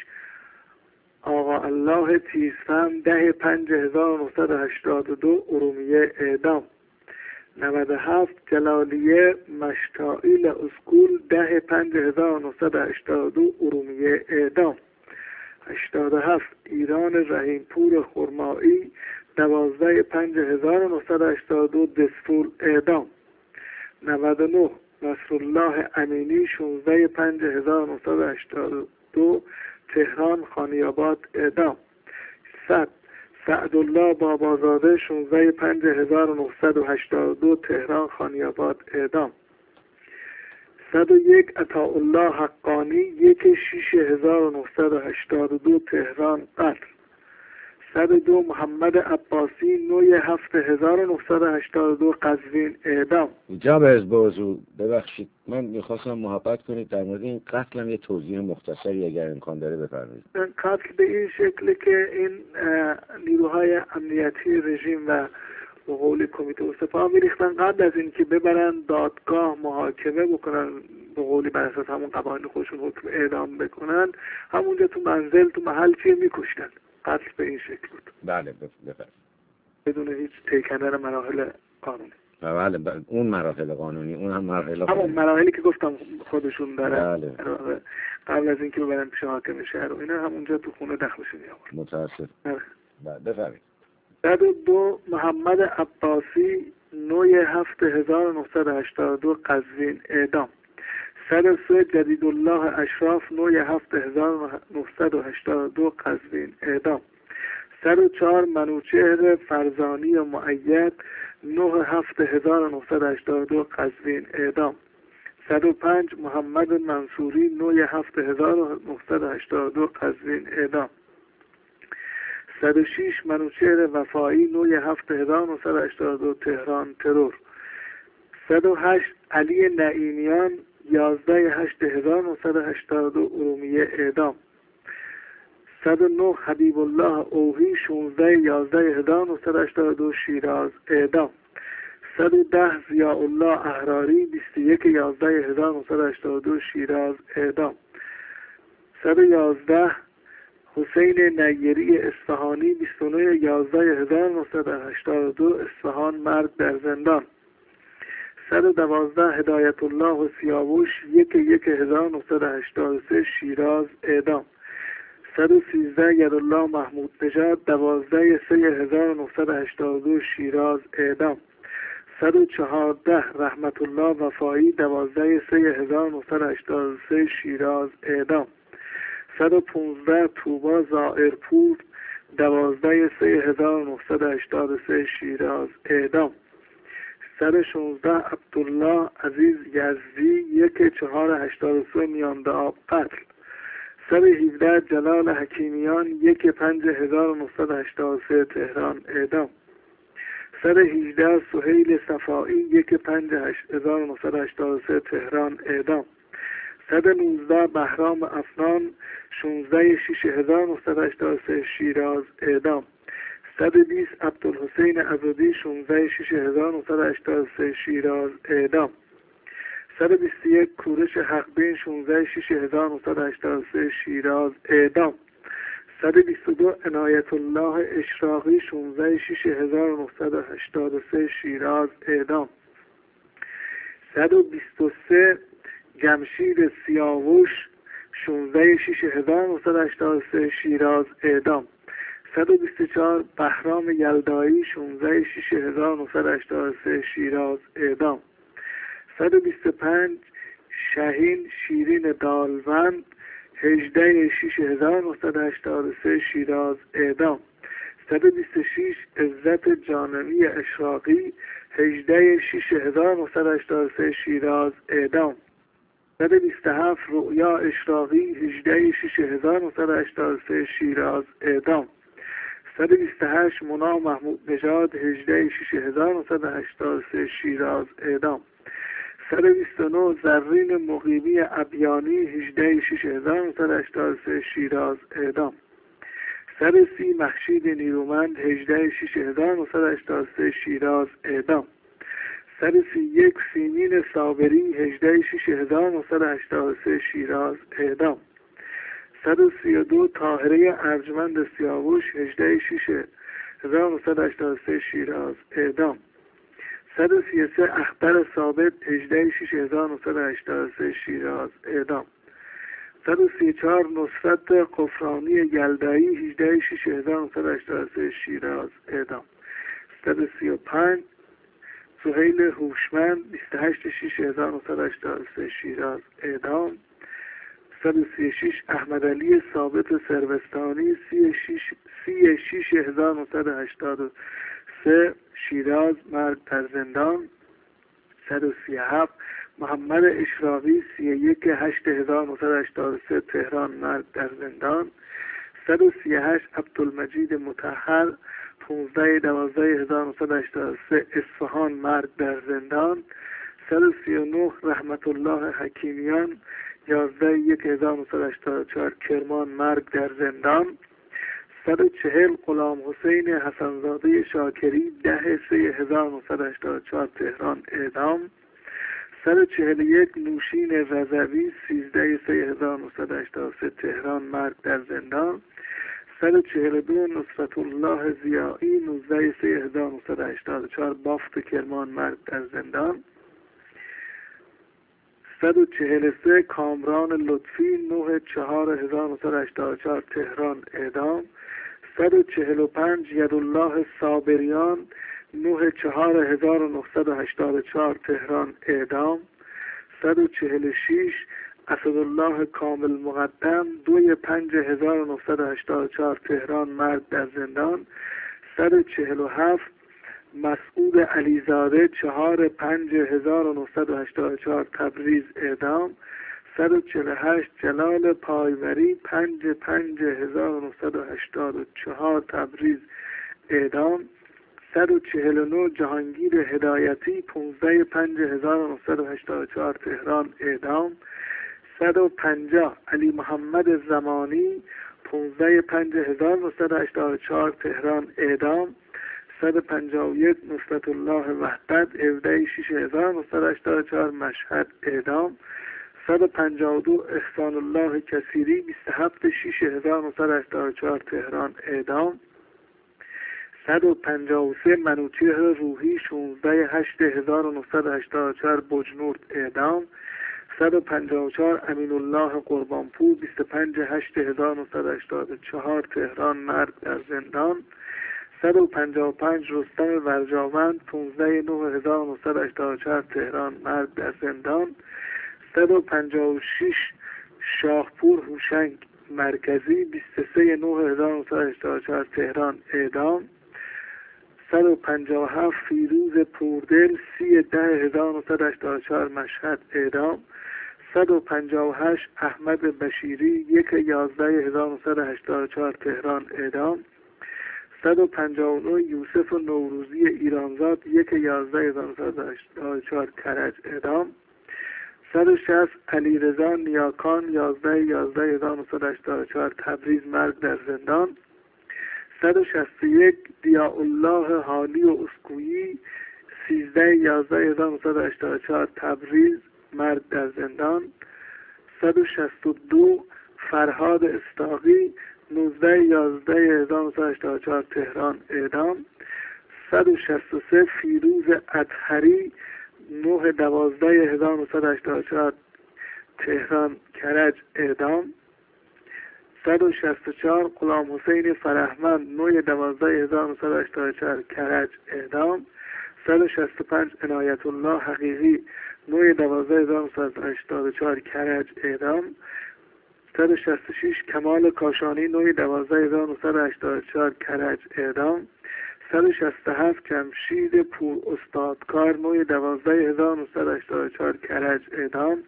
آقا الله تیزفهم ده پنج هزار و نهصد و هشتاد و دو ارومیه اعدام. نود و هفت جلالیه مشتائیل اسکول ده پنج هزار و نهصد و هشتاد و دو ارومیه اعدام. هشتاد و هفت ایران رحیمپور خرمایی دوازده پنج هزار و نهصد و هشتاد و دو دسفول اعدام. نود و نه نصرالله امینی شانزده پنج هزار و نهصد و هشتاد و دو تهران خانیاباد اعدام. صد سعدالله بابازاده شانزده پنج هزار و نهصد و هشتاد و دو تهران خانیاباد اعدام. صد و یک عطاالله حقانی یک شش هزار و نهصد و هشتاد و دو تهران قتل. صد و دو محمد عباسی نه هفت هزار و نهصد و هشتاد و دو قزوین اعدام. اینجا به حزب حضور ببخشید من میخواستم محبت کنید در مورد این قتل هم یه توضیح مختصری اگر امکان داره بفرمایید. قتل به این شکل که این نیروهای امنیتی رژیم و به قول کمیته و سپاه میریختن قبل از این که ببرن دادگاه محاکمه بکنن به قولی بر اساس همون قوانین خودشون حکم اعدام بکنن همونجا تو منزل تو محل چیه میکشتن. قتل به این شکل بود. بله بفرمایید. بدون هیچ طی کردن مراحل قانونی. بله بله اون مراحل قانونی اون هم مراحل قانونی. همون مراحلی که گفتم خودشون دارن. بله. قبل از اینکه ببرن پیش حاکم شهر و اینا همونجا تو خونه دخلشون میآورد. متاسف. بله. بله بفرمایید. صد و دو محمد عباسی نه هفت هزار و نهصد و هشتاد و دو قزوین اعدام. صد و سه جدیدالله اشراف نه هفت هزار و نهصد و هشتاد و دو قزوین اعدام. صد و چهار منوچهر فرزانی و مؤید نه هفت هزار و نهصد و هشتاد و دو قزوین اعدام. صد و پنج محمد منصوری نه هفت هزار و نهصد و هشتاد و دو قزوین اعدام. صد و شش منوچهر وفایی نه هفت هزار و نهصد و هشتاد و دو تهران ترور. صد و هشت علی نعیمیان یازده هشت هزار و نهصد و هشتاد و دو ارومیه اعدام. صد و نه حبیب الله اوهی شانزده یازده هزار و نهصد و هشتاد و دو شیراز اعدام. صد و ده ضیاء الله احراری بیست و یک یازده هزار و نهصد و هشتاد و دو شیراز اعدام. صد و یازده حسین نیری اصفهانی بیست و نه یازده هزار و نهصد و هشتاد و دو اصفهان مرگ در زندان. صد و دوازده هدایت الله سیاوش یک یک هزار و نهصد و هشتاد و سه شیراز اعدام. صد و سیزده یدالله محمود نژاد دوازده سه هزار و نهصد و هشتاد و دو شیراز اعدام. صد و چهارده رحمت الله وفایی دوازده سه هزار و نهصد و هشتاد و سه شیراز اعدام. صد و پانزده توبا زائرپور دوازده سه هزار و نهصد و هشتاد و سه شیراز اعدام. صد و شانزده عبدالله عزیز یزدی یک چهار هشتاد و سه میانده آب قتل. صد و هفده جلال حکیمیان یک پنج هزار و نهصد و هشتاد و سه تهران اعدام. صد و هجده سهیل صفایی یک پنج هزار و نهصد و هشتاد و سه تهران اعدام. صد و نوزده بهرام افنان شانزده شش هزار و نهصد و هشتاد و سه شیراز اعدام. صد و بیست عبدالحسین عزدی شانزده شش هزار و نهصد و هشتاد و سه شیراز اعدام. صد و بیست و یک کورش حقبین شانزده شش هزار و نهصد و هشتاد و سه شیراز اعدام. صد و بیست و دو عنایت الله اشراقی شانزده شش هزار و نهصد و هشتاد و سه شیراز اعدام. صد و بیست و سه جمشید سیاوش شانزده شش هزار و نهصد و هشتاد و سه شیراز اعدام. صد و بیست و چهار بهرام یلدایی شانزده شش هزار و نهصد و هشتاد و سه شیراز اعدام. صد و بیست و پنج شاهین شیرین دالوند هجده شش هزار و نهصد و هشتاد و سه شیراز اعدام. صد و بیست و شش عزت جانمی اشراقی هجده شش هزار و نهصد و هشتاد و سه شیراز اعدام. صد و بیست و هفت رؤیا اشراقی هجده شش هزار و نهصد و هشتاد و سه شیراز اعدام. صد و بیست و هشت منا محمود نژاد هجده شش هزار و نهصد و هشتاد و سه شیراز اعدام. صد و بیست و نه زرین مقیمی ابیانی هجده شش هزار و نهصد و هشتاد و سه شیراز اعدام. صد و سی مخشید نیرومند هجده شش هزار و نهصد و هشتاد و سه شیراز اعدام. صد و سی و یک سیمین صابری هجده شش هزار و نهصد و هشتاد و سه شیراز اعدام. صد و سی و دو طاهره ارجمند سیاوش هجده شش هزار و نهصد و هشتاد و سه شیراز اعدام. صد و سی و سه اختر ثابت هجده شش هزار و نهصد و هشتاد و سه شیراز اعدام. صد و سی و چهار نصرت قفرانی یلدایی هجده شش هزار و نهصد و هشتاد و سه شیراز اعدام. صد و سی و پنج سهیل هوشمند بیست و هشت شش هزار و نهصد و هشتاد و سه شیراز اعدام. صد و سی و شش احمد علی ثابت سروستانی سی و شش هزار و نهصد و هشتاد و سه شیراز مرگ در زندان. صد و سی و هفت محمد اشراقی سی و یک هشت هزار و نهصد و هشتاد و سه تهران مرگ در زندان. صد و سی و هشت عبدالمجید مطهر پانزده دوازده هزار و نهصد و هشتاد و سه اصفهان مرگ در زندان. صد و سی و نه رحمت الله حکیمیان یازده یک هزار و نهصد و هشتاد و چهار کرمان مرگ در زندان. صد و چهل غلام حسین حسنزاده شاکری ده سه هزار و نهصد و هشتاد و چهار تهران اعدام. صد و چهل و یک نوشین رضوی سیزده سه هزار و نهصد و هشتاد و سه تهران مرگ در زندان. صد و چهل و دو نصرت الله ضیایی نوزده سه هزار و نهصد و هشتاد و چهار بافت کرمان مرگ در زندان. صد و چهل و سه کامران لطفی نه چهار هزار و نهصد و هشتاد و چهار تهران اعدام. صد و چهل و پنج یدالله صابریان نه چهار هزار و نهصد و هشتاد و چهار تهران اعدام. صد و چهل و شش اسدالله کامل مقدم دو پنج هزار و نهصد و هشتاد و چهار تهران مرگ در زندان. صد و چهل و هفت مسعود علیزاده چهار پنج هزار و نهصد و هشتاد و چهار تبریز اعدام. صد و چهل و هشت جلال پایمری پنج پنج هزار و نهصد و هشتاد و چهار تبریز اعدام. صد و چهل و نه جهانگیر هدایتی پانزده پنج هزار و نهصد و هشتاد و چهار تهران اعدام. صد و پنجاه علی محمد زمانی پانزده پنج هزار و نهصد و هشتاد و چهار تهران اعدام. صد و پنجاه و یک نصرت الله وحدت هفده شش هزار و نهصد و هشتاد و چهار مشهد اعدام. صد و پنجاه و دو احسان الله کثیری بیست و هفت شش هزار و نهصد و هشتاد و چهار تهران اعدام. صد و پنجاه و سه منوچهر روحی شانزده هشت هزار و نهصد و هشتاد و چهار بجنورد اعدام. صد و پنجاه و چهار امین الله قربانپور بیست و پنج هشت هزار و نهصد و هشتاد و چهار تهران مرگ در زندان. صد و پنجاه و پنج رستم ورجاوند پانزده نه هزار و نهصد و هشتاد و چهار تهران مرگ در زندان. صد و پنجاه و شش شاهپور هوشنگ مرکزی بیست و سه نه هزار و نهصد و هشتاد و چهار تهران اعدام. صد و پنجاه و هفت فیروز پوردل سی ده هزار و نهصد و هشتاد و چهار مشهد اعدام. صد و پنجاه و هشت احمد بشیری یک یازده هزار و نهصد و هشتاد و چهار تهران اعدام. صد و پنجاه و نه یوسف نوروزی ایرانزاد یک یازده هزار و نهصد و هشتاد و چهار کرج اعدام. صد و شصت علیرضا نیاکان یازده یازده هزار و نهصد و هشتاد و چهار تبریز مرگ در زندان. صد و شصت و یک ضیاء الله حالی و اسکویی سیزده یازده هزار و نهصد و هشتاد و چهار تبریز مرگ در زندان. صد و شصت و دو فرهاد استاقی نوزده یازده هزار و نهصد و هشتاد و چهار تهران اعدام. صد و شصت و سه فیروز اطهری نه دوازده هزار و نهصد و هشتاد و چهار تهران کرج اعدام. صد و شصت و چهار غلام حسین فرهمند نه دوازده هزار و نهصد و هشتاد و چهار کرج اعدام. صد و شصت و پنج عنایت الله حقیقی نه دوازده هزار و نهصد و هشتاد و چهار کرج اعدام. صد و شصت و شش کمال کاشانی نه دوازده هزار و نهصد و هشتاد و چهار کرج اعدام. صد و شصت و هفت جمشید پور استادکار نه دوازده هزار و نهصد و هشتاد و چهار کرج اعدام.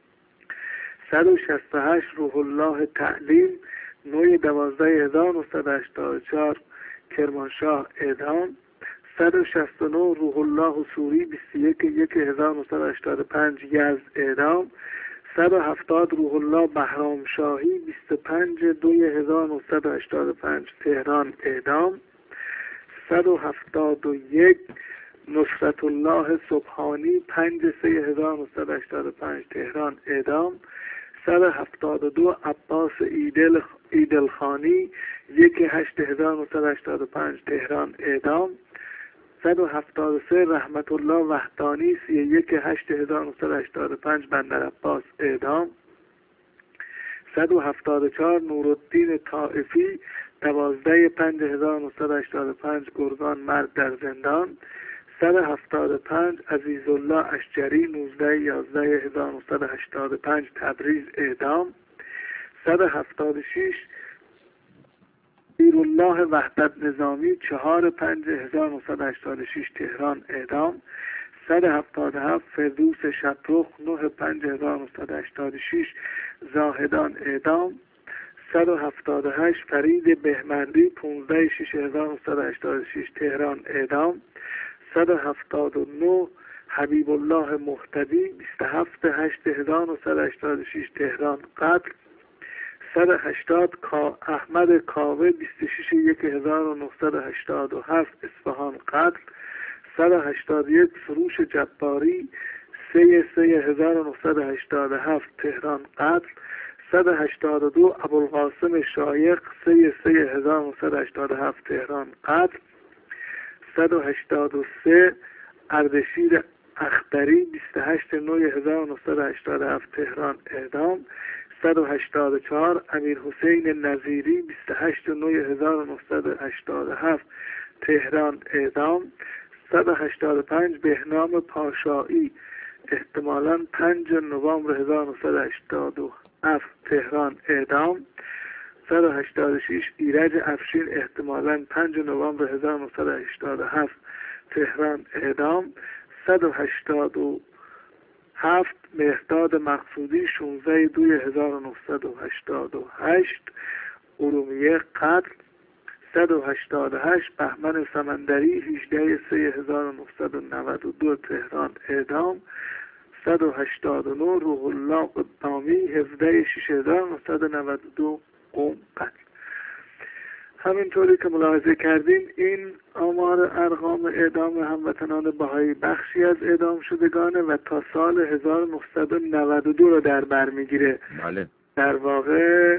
صد و شصت و هشت روح الله تعلیم نه دوازده هزار و نهصد و هشتاد و چهار کرمانشاه اعدام. صد و شصت و نه روح الله سوری بیست و یک یک هزار و نهصد و هشتاد و پنج یزد اعدام. صد و هفتاد روح الله بهرام شاهی بیست و پنج دو هزار و نهصد و هشتاد و پنج تهران اعدام. صد و هفتاد و یک نصرت الله سبحانی پنج سه هزار و نهصد و هشتاد و پنج تهران اعدام. صد و هفتاد و دو عباس ایدل ایدلخانی یک هشت هزار و نهصد و هشتاد و پنج تهران اعدام. صد و هفتاد و سه رحمت الله وحدانی سی یک هشت هزار و نهصد و هشتاد و پنج بندر عباس اعدام. صد و هفتاد و چهار نورالدین طائفی دوازده پنج هزار و نهصد و هشتاد و پنج گرگان مرگ در زندان. صد و هفتاد و پنج عزیزالله اشجری نوزده یازده هزار و نهصد و هشتاد و پنج تبریز اعدام. صد و هفتاد و شش ایرالله وحدت نظامی چهار پنج هزار و نهصد و هشتاد و شش تهران اعدام. صد و هفتاد و هفت فردوس شبرخ نه پنج هزار و نهصد و هشتاد و شش زاهدان اعدام. صد و هفتاد و هشت فرید بهمندی پانزده شش هزار و نهصد و هشتاد و شش تهران اعدام. صد و هفتاد و نه حبیب الله مهتدی بیست و هفت هشت هزار و نهصد و هشتاد و شش تهران قتل. صد و هشتاد احمد کاوه بیست و شش یک هزار و نهصد و هشتاد و هفت اصفهان قتل. صد و هشتاد و یک فروش جباری سه سه هزار و نهصد و هشتاد و هفت تهران قتل. صد و هشتاد و دو ابوالقاسم شایق سه سه هزار و نهصد و هشتاد و هفت تهران قتل. صد و هشتاد و سه اردشیر اختری بیست و هشت نه هزار و نهصد و هشتاد و هفت تهران اعدام. صد و هشتاد و چهار امیر حسین نظیری بیست و هشت نه هزار و نهصد و هشتاد و هفت تهران اعدام. صد و هشتاد و پنج بهنام پاشایی احتمالاً پنج نوامبر هزار و نهصد و هشتاد و هفت تهران اعدام. صد و هشتاد و شش ایرج افشین احتمالاً پنج نوامبر هزار و نهصد و هشتاد و هفت تهران اعدام. صد و هشتاد و هفت مهداد مقصودی شانزده دو هزار و نهصد و هشتاد و هشت ارومیه قتل. صد و هشتاد و هشت بهمن سمندری هجده سه هزار و نهصد و نود و دو تهران اعدام. صد و هشتاد و نه روح الله قدامی هفده شش هزار و نهصد و نود و دو قم قتل. همینطوری که ملاحظه کردیم این آمار ارقام اعدام هموطنان بهایی بخشی از اعدام شدگانه و تا سال هزار و نهصد و نود و دو رو در بر میگیره. بله. در واقع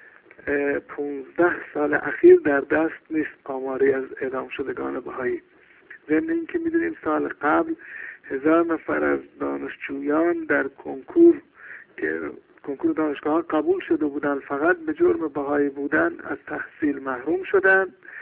پونزده سال اخیر در دست نیست آماری از اعدام شدگان بهایی. ضمن این که میدونیم سال قبل هزار نفر از دانشجویان در کنکور که کنکور دانشگاه ها قبول شده بودن فقط به جرم بهایی بودن از تحصیل محروم شدن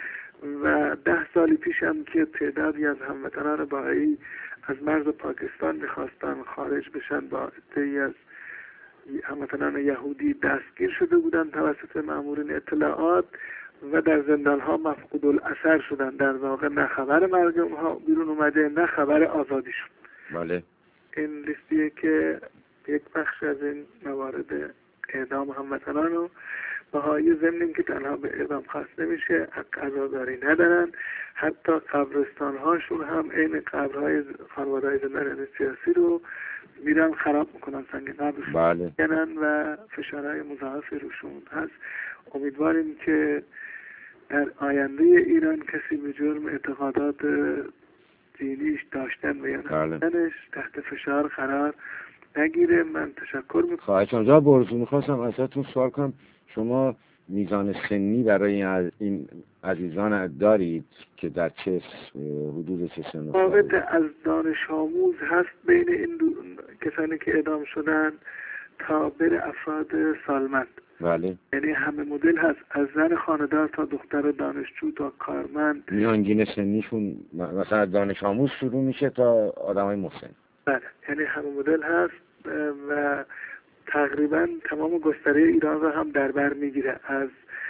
و ده سالی پیش هم که تعدادی از هموطنان بهایی از مرز پاکستان میخواستن خارج بشن با عده‌ای از هموطنان یهودی دستگیر شده بودن توسط مامورین اطلاعات و در زندان ها مفقود الاثر شدن. در واقع نه خبر مرگ اونها بیرون اومده نه خبر آزادیشون. بله. این لیستیه که یک بخش از این موارد اعدام هموطنان رو بهایی ضمن اینکه تنها به اعدام خاص نمیشه، حق عزاداری ندارن، حتی قبرستان هاشون هم این قبرهای خانواده‌های زندانیان سیاسی رو میرن خراب میکنن، سنگ قبرشون بله. میکنن و فشارهای مضاعفی روشون هست. امیدواریم که در آینده ایران کسی به جرم اعتقادات دینیش داشتن و یا نداشتنش تحت فشار قرار نگیره. من تشکر میکنم. خواهش آنجا برزو میخواستم ازتون سوال کنم، شما میزان سنی برای این عزیزان دارید که در چه حدود چه سن؟ فاقد از دانش آموز هست بین این دو... کسانی که اعدام شدن تا بر افراد سالمند. بله. یعنی همه مدل هست، از زن خانه‌دار تا دختر دانشجو تا کارمند. میانگین سنیشون مثلا دانش آموز شروع میشه تا آدمای مسن. بله، یعنی همه مدل هست و تقریبا تمام گستره ایران را هم در بر میگیره، از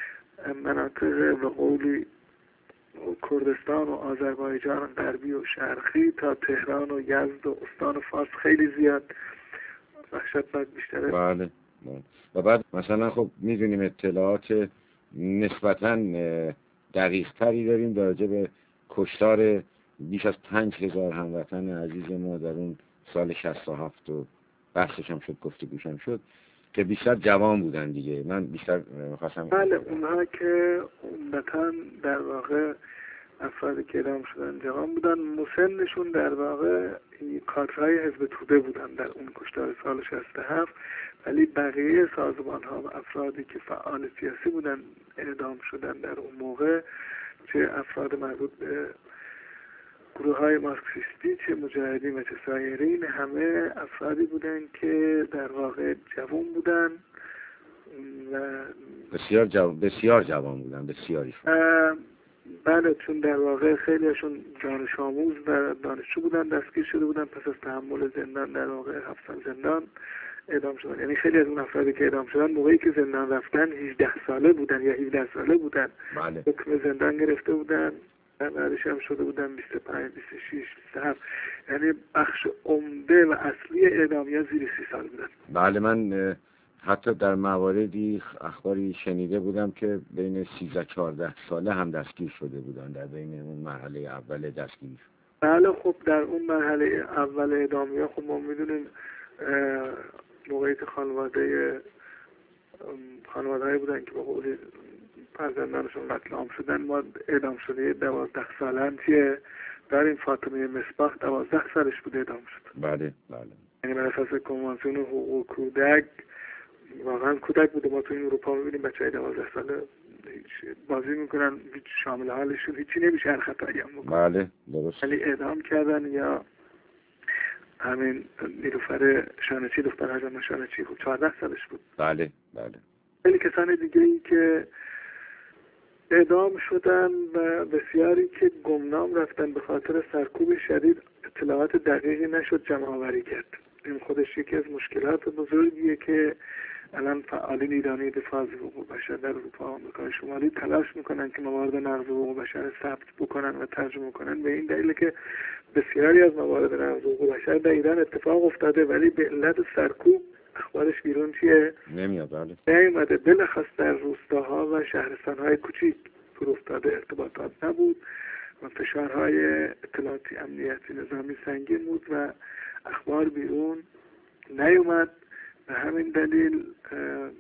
مناطق به قولی کردستان و آذربایجان غربی و شرقی تا تهران و یزد و استان فارس خیلی زیاد وحشتناک بیشتره. بله. و بعد مثلا خب میدونیم اطلاعات نسبتاً دقیق تری داریم در راجع به کشتار بیش از پنج هزار هموطن عزیز ما در اون سال شصت و هفت و بحثش هم شد، گفتگوش هم شد که بیشتر جوان بودن دیگه. من بیشتر می‌خواستم بله اونها که عمدتاً در واقع افرادی که اعدام شدن جوان بودن، مسنشون در واقع کادرهای حزب توده بودن در اون کشتار سال شصت و هفت، ولی بقیه سازمان ها و افرادی که فعال سیاسی بودن اعدام شدن در اون موقع، چه افراد مربوط به گروه های مارکسیستی چه مجاهدین و چه سایرین، همه افرادی بودن که در واقع جوان بودن و بسیار جوان بسیار جوان بودن بسیاریشون. بله، چون در واقع خیلیشون دانش آموز و دانشجو بودن، دستگیر شده بودن، پس از تحمل زندان در واقع هفت سال زندان اعدام شدن. یعنی خیلی از اون افرادی که اعدام شدن موقعی که زندان رفتن هجده ساله بودن یا هفده ساله بودن. بله. حکم زندان گرفته بودن، بعدش هم شده بودن بیست و پنج، بیست و شش، بیست و هفت. یعنی بخش عمده و اصلی اعدامیا زیر سی سال بودن. بله، من حتی در مواردی اخباری شنیده بودم که بین سیزده چهارده ساله هم دستگیر شده بودن در بین اون مرحله اول دستگیری. بله خب در اون مرحله اول اعدامیا خب ما میدونیم موقعیت خانواده خانواده‌ای بودن که با قولی فرزندانشون قتل عام شدن. ما اعدام شده دوازده سالن که داریم، فاطمه مصباح دوازده سالش بود اعدام شد. بله بله. یعنی بر اساس کنوانسیون حقوق کودک واقعا کودک بوده. ما تو این اروپا میبینیم بچه‌های دوازده ساله بازی میکنن، هیچ شامل حالشون هیچی نمیشه، هر خطایی هم میکنن. بله درست. ولی اعدام کردن. یا همین نیلوفر شانچی، دختر حاجم شانچی، خب چهارده سالش بود. بله بله. خیلی کسان دیگه ای که اعدام شدن و بسیاری که گمنام رفتن به خاطر سرکوب شدید، اطلاعات دقیقی نشد جمع آوری کرد. این خودش یکی از مشکلات بزرگیه که الان فعالین ایرانی دفاع از حقوق بشر در اروپا و آمریکای شمالی تلاش میکنن که موارد نقض حقوق بشر ثبت بکنن و ترجمه کنن. به این دلیل که بسیاری از موارد نقض حقوق بشر در ایران اتفاق افتاده ولی به علت سرکوب اخبارش بیرون چیه؟ نمیاد. بله. نیومده. بلخص در روستاها و شهرستانهای کوچیک پر افتاده، ارتباطات نبود و فشارهای اطلاعاتی امنیتی نظامی سنگین بود و اخبار بیرون نیومد. به همین دلیل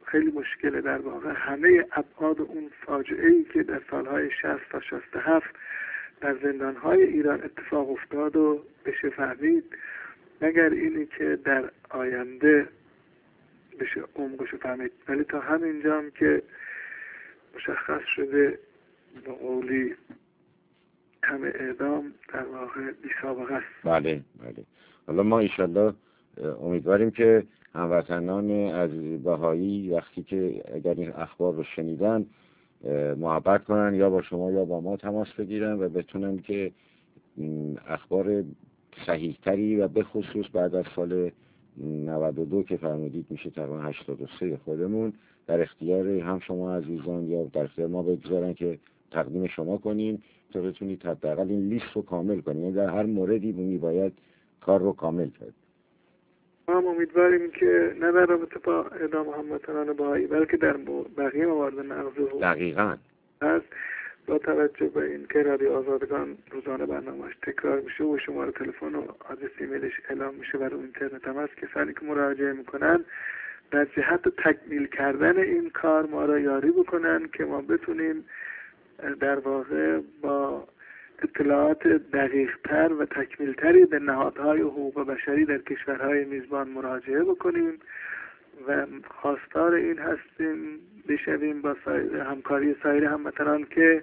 خیلی مشکله. در واقع همه ابعاد اون فاجعه‌ای که در سالهای شصت تا شصت و هفت در زندانهای ایران اتفاق افتاد و بشه فهمید، مگر اینی که در آینده بشه عمقش فهمید. ولی تا همینجا هم که مشخص شده به قولی همه اعدام در واقع بی سابقه است. بله بله. حالا ما ایشالله امیدواریم که هموطنان از بهایی وقتی که اگر این اخبار رو شنیدن محبت کنن، یا با شما یا با ما تماس بگیرن و بتونن که اخبار صحیح تری و به خصوص بعد از سال نود و دو که فرمودید میشه تقریبا هشتاد و سه خودمون، در اختیار هم شما عزیزان یا در اختیار ما بگذارن که تقدیم شما کنیم تا بتونید حداقل این لیست رو کامل کنیم. یعنی در هر موردی میباید کار رو کامل کرد. ما هم امیدواریم که نه در رابطه با اعدام هموطنان بهایی بلکه در بقیه موارد نقض حقوق دقیقاً هست، با توجه به این که رادیو آزادگان روزانه برنامه‌اش تکرار میشه و شماره تلفن و آدرس ایمیلش اعلام میشه و رو اینترنت هم هست، کسانی که مراجعه میکنن در جهت تکمیل کردن این کار ما را یاری بکنن که ما بتونیم در واقع با اطلاعات دقیق تر و تکمیل تری به نهادهای حقوق بشری در کشورهای میزبان مراجعه بکنیم و خواستار این هستیم بشویم با همکاری سایر هموطنان که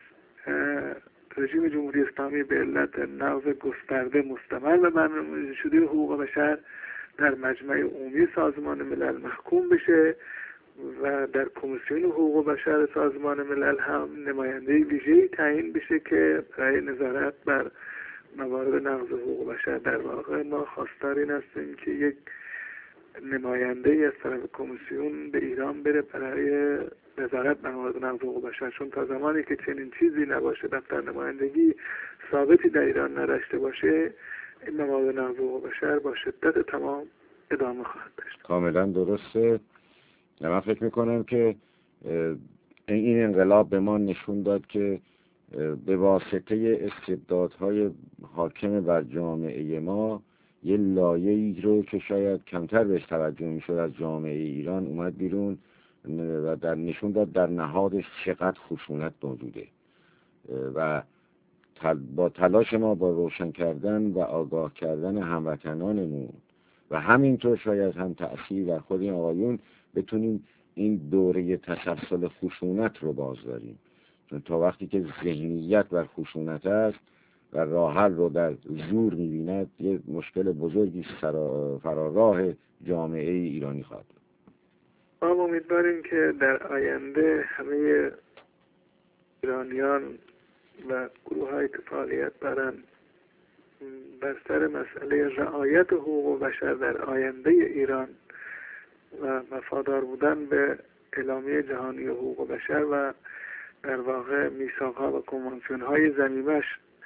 رژیم جمهوری اسلامی به علت نقض گسترده مستمر و برنامه‌ریزی شده حقوق بشر در مجمع عمومی سازمان ملل محکوم بشه و در کمیسیون حقوق بشر سازمان ملل هم نماینده ویژه‌ای تعیین بشه که برای نظارت بر موارد نقض حقوق بشر. در واقع ما خواستار این هستیم که یک نماینده از طرف کمیسیون به ایران بره برای نظارت بر موارد نقض حقوق بشر، چون تا زمانی که چنین چیزی نباشه، دفتر نمایندگی ثابتی در ایران نداشته باشه، این موارد نقض حقوق بشر با شدت تمام ادامه خواهد داشت. کاملا درسته. من فکر میکنم که این انقلاب به ما نشون داد که به واسطه استبدادهای حاکم بر جامعه ما یه لایه‌ای رو که شاید کمتر بهش توجه میشد از جامعه ایران اومد بیرون و در نشون داد در نهادش چقدر خشونت موجوده و با تلاش ما با روشن کردن و آگاه کردن هموطنانمون و همینطور شاید هم تأثیر در خود این آقایون بتونیم این دوره تسلسل خشونت رو باز داریم. چون تا وقتی که ذهنیت بر خشونت است و راه حل رو در زور می‌بیند، یه مشکل بزرگی فراراه جامعه ایرانی خواهد بود. ما امیدواریم که در آینده همه ایرانیان و گروه‌هایی که فعالیت دارن بر سر مسئله رعایت حقوق بشر در آینده ایران و وفادار بودن به اعلامیه جهانی حقوق بشر و در واقع میثاق‌ها و کنوانسیون‌های ضمیمش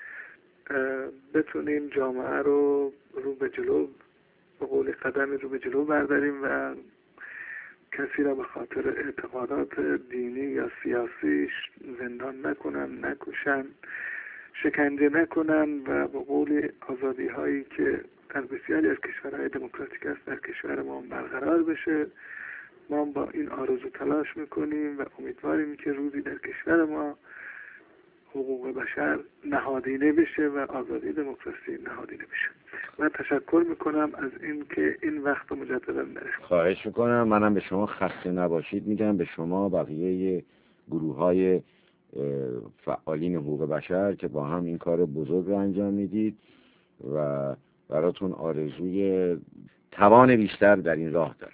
بتونیم جامعه رو رو به جلو به قول قدم رو به جلو برداریم و کسی را به خاطر اعتقادات دینی یا سیاسیش زندان نکنن، نکشن، شکنجه نکنن و به قول آزادی هایی که در بسیاری از کشورهای دموکراتیک است در کشور ما برقرار بشه. ما با این آرزو تلاش میکنیم و امیدواریم که روزی در کشور ما حقوق بشر نهادینه بشه و آزادی دموکراسی نهادینه بشه. من تشکر میکنم از این که این وقت مجددا در خواهش میکنم. منم به شما خسته نباشید میگم، به شما بقیه گروه های فعالین حقوق بشر که با هم این کار بزرگ رو انجام میدید و براتون آرزوی توان بیشتر در این راه دارم.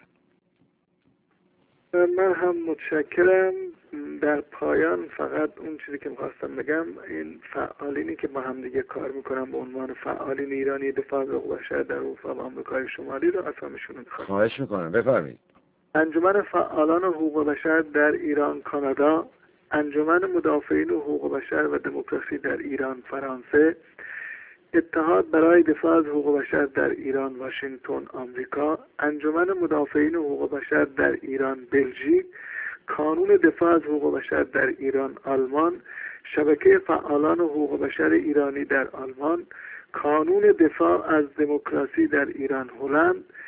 من هم متشکرم. در پایان فقط اون چیزی که می‌خواستم بگم، این فعالینی که با هم دیگه کار میکنن به عنوان فعالین ایرانی دفاع از حقوق بشر در اروپا و آمریکای شمالی رو اسامشون می‌خوام. خواهش میکنم بفرمایید. انجمن فعالان حقوق بشر در ایران کانادا، انجمن مدافعین حقوق بشر و دموکراسی در ایران فرانسه، اتحاد برای دفاع از حقوق بشر در ایران واشنگتن آمریکا، انجمن مدافعین حقوق بشر در ایران بلژیک، کانون دفاع از حقوق بشر در ایران آلمان، شبکه فعالان حقوق بشر ایرانی در آلمان، کانون دفاع از دموکراسی در ایران هلند،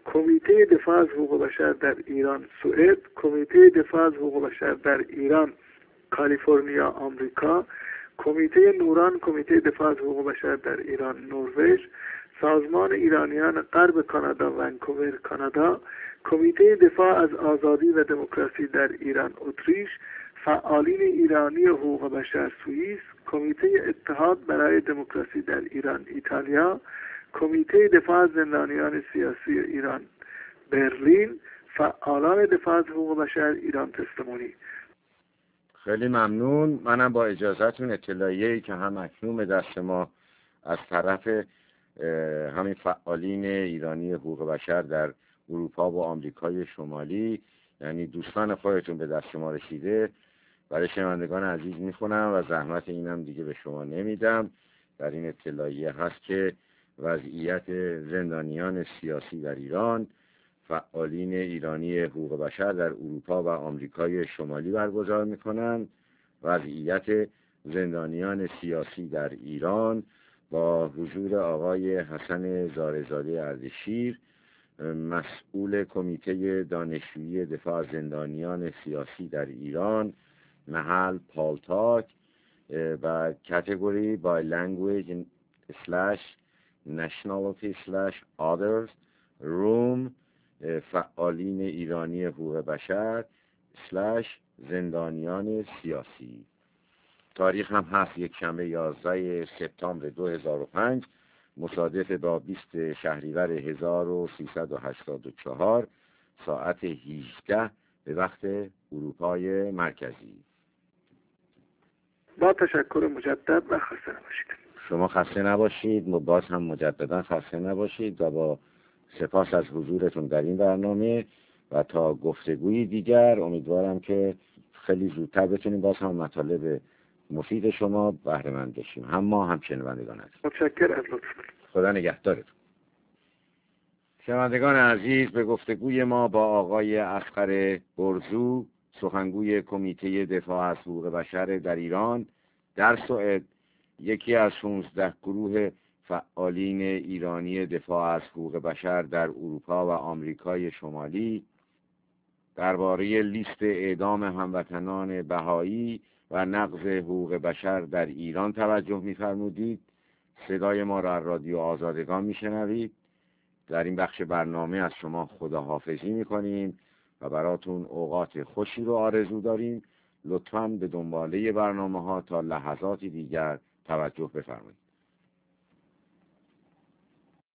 کمیته دفاع از حقوق بشر در ایران سوئد، کمیته دفاع از حقوق بشر در ایران کالیفرنیا آمریکا، کمیته نوران کمیته دفاع از حقوق بشر در ایران نروژ، سازمان ایرانیان غرب کانادا ونکوور کانادا، کمیته دفاع از آزادی و دموکراسی در ایران اتریش، فعالین ایرانی حقوق بشر سوئیس، کمیته اتحاد برای دموکراسی در ایران ایتالیا، کمیته دفاع از زندانیان سیاسی ایران برلین، فعالان دفاع از حقوق بشر ایران تستمونی. خیلی ممنون. منم با اجازهتون اطلاعیه‌ای که هم اکنون به دست ما از طرف همین فعالین ایرانی حقوق بشر در اروپا و آمریکای شمالی، یعنی دوستان خودتون، به دست ما رسیده، برای شنوندگان عزیز میخونم و زحمت اینم دیگه به شما نمیدم. در این اطلاعیه هست که وضعیت زندانیان سیاسی در ایران، فعالین ایرانی حقوق بشر در اروپا و آمریکای شمالی برگزار میکنند. وضعیت زندانیان سیاسی در ایران با حضور آقای حسن زارزاده اردشیر، مسئول کمیته دانشجویی دفاع از زندانیان سیاسی در ایران، محل پالتاک و کاتگوری by language slash nationality slash others room فعالین ایرانی حقوق بشر slash زندانیان سیاسی. تاریخ هم هست یک شنبه یازده سپتامبر دو هزار و پنج مصادف با بیست شهریور هزار و سیصد و هشتاد و چهار ساعت هجده به وقت اروپای مرکزی. با تشکر مجدد و خسته نباشید. شما خسته نباشید، باز هم مجددا خسته نباشید و با سپاس از حضورتون در این برنامه و تا گفتگوی دیگر امیدوارم که خیلی زودتر بتونیم باز هم مطالب مفید شما بهره مند بشیم، هم ما هم شنوندگان عزیز. متشکرم از لطفتون. خدا نگهدارتون. شنوندگان عزیز، به گفتگوی ما با آقای اصغر برزو، سخنگوی کمیته دفاع از حقوق بشر در ایران در سوئد، یکی از شانزده گروه فعالین ایرانی دفاع از حقوق بشر در اروپا و آمریکای شمالی، درباره لیست اعدام هموطنان بهایی و نقض حقوق بشر در ایران توجه می‌فرمودید. صدای ما را از رادیو آزادگان می‌شنوید. در این بخش برنامه از شما خداحافظی می‌کنیم و براتون اوقات خوشی رو آرزو داریم. لطفاً به دنباله برنامه‌ها تا لحظاتی دیگر توجه بفرمایید.